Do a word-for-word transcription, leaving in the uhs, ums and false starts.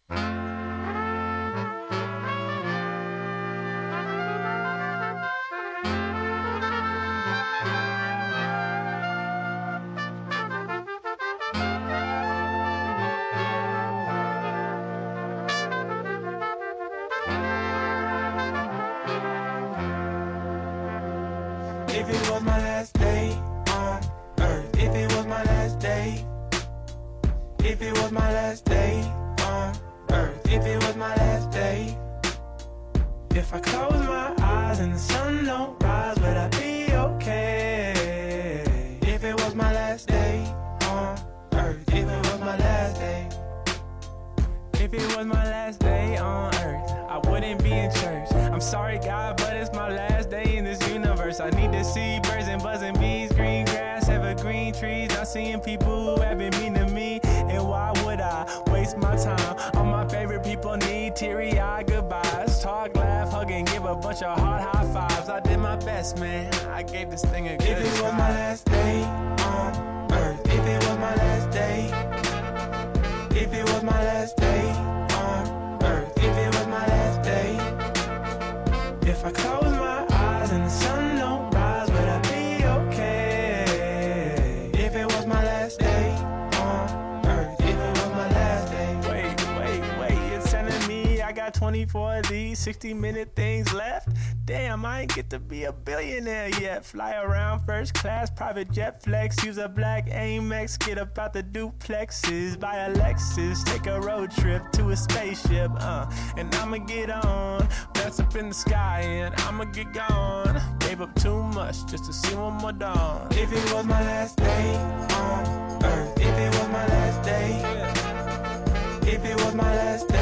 If it was my last day on earth, if it was my last day, if it was my last day on earth, if it was my last day, if I close my eyes and the sun don't rise, would I be okay? If it was my last day on earth, if it was my last day, if it was my last day on earth, I wouldn't be in church. I'm sorry God, but it's my last day in this universe. I need to see birds and buzzing bees, green grass, evergreen trees. I'm seeing people who have been mean to me, and why would I waste my time? All my favorite people need teary-eyed goodbyes. Talk, laugh, hug, and give a bunch of hard high fives. I did my best, man. I gave this thing a good If it was my last day on earth, if it was my last day, if it was my last day on earth, if it was my last day, if I close my eyes and the sun don't rise, would I be okay? If it was my last day on earth, if it was my last day. Wait, wait, wait, you're telling me I got twenty-four of these sixty minute things left? Damn, I ain't get to be a billionaire yet. Fly around first class, private jet flex, use a black Amex, get up out the duplexes, buy a Lexus, take a road trip to a spaceship, uh, and I'ma get on, bounce up in the sky and I'ma get gone. Gave up too much just to see one more dawn. If it was my last day on earth, if it was my last day, if it was my last day,